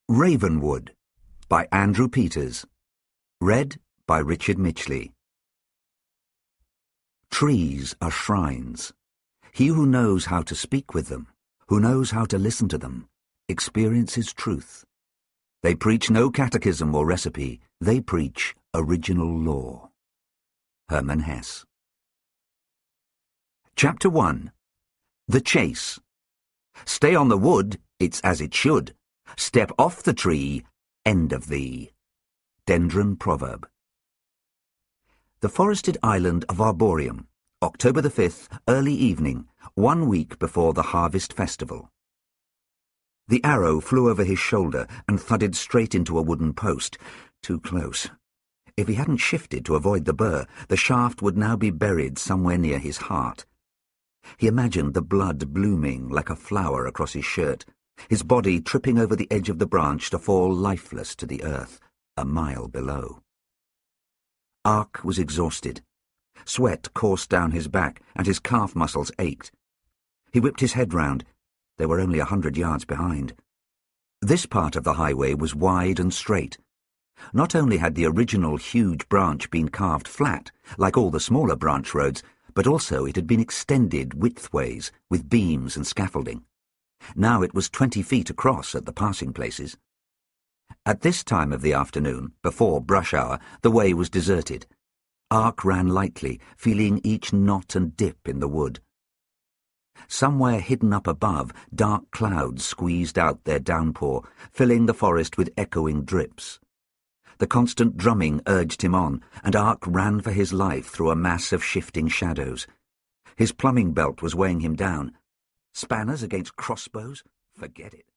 Ravenwood by Andrew Peters. Read by Richard Mitchley. Trees are shrines. He who knows how to speak with them, who knows how to listen to them, experiences truth. They preach no catechism or recipe. They preach original law. Hermann Hesse. Chapter 1. The Chase. Stay on the wood, it's as it should. Step off the tree, end of thee. Dendron Proverb. The forested island of Arboreum, October the 5th, early evening, 1 week before the harvest festival. The arrow flew over his shoulder and thudded straight into a wooden post. Too close. If he hadn't shifted to avoid the burr, the shaft would now be buried somewhere near his heart. He imagined the blood blooming like a flower across his shirt, his body tripping over the edge of the branch to fall lifeless to the earth, a mile below. Ark was exhausted. Sweat coursed down his back, and his calf muscles ached. He whipped his head round. They were only 100 yards behind. This part of the highway was wide and straight. Not only had the original huge branch been carved flat, like all the smaller branch roads, but also it had been extended widthways with beams and scaffolding. Now it was 20 feet across at the passing places. At this time of the afternoon, before brush hour, the way was deserted. Ark ran lightly, feeling each knot and dip in the wood. Somewhere hidden up above, dark clouds squeezed out their downpour, filling the forest with echoing drips. The constant drumming urged him on, and Ark ran for his life through a mass of shifting shadows. His plumbing belt was weighing him down. Spanners against crossbows? Forget it.